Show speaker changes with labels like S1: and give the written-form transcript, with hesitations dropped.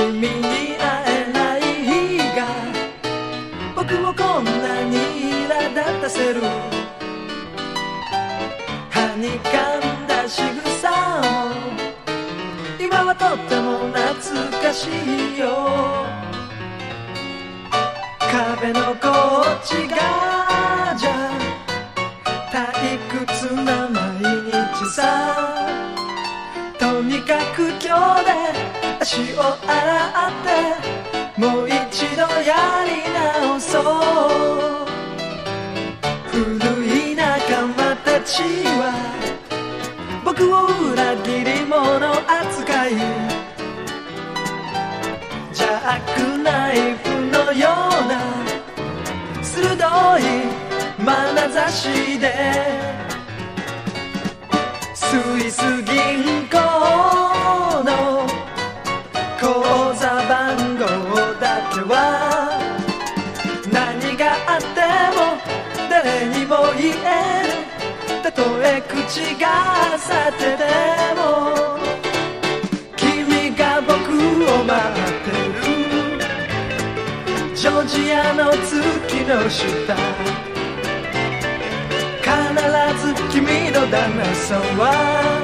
S1: 君に会えない日が僕をこんなに苛立たせる。はにかんだ仕草も今はとっても懐かしいよ。壁のこっち側じゃ退屈な毎日さ。とにかく今日で足を洗ってもう一度やり直そう。古い仲間たちは僕を裏切り者扱い。ジャックナイフのような鋭い眼差しでスイス銀行の口座番号だけは何があっても誰にも言える。たとえ口がさてでも君が僕を待ってる。ジョージアの月の下必ず君の旦那さんは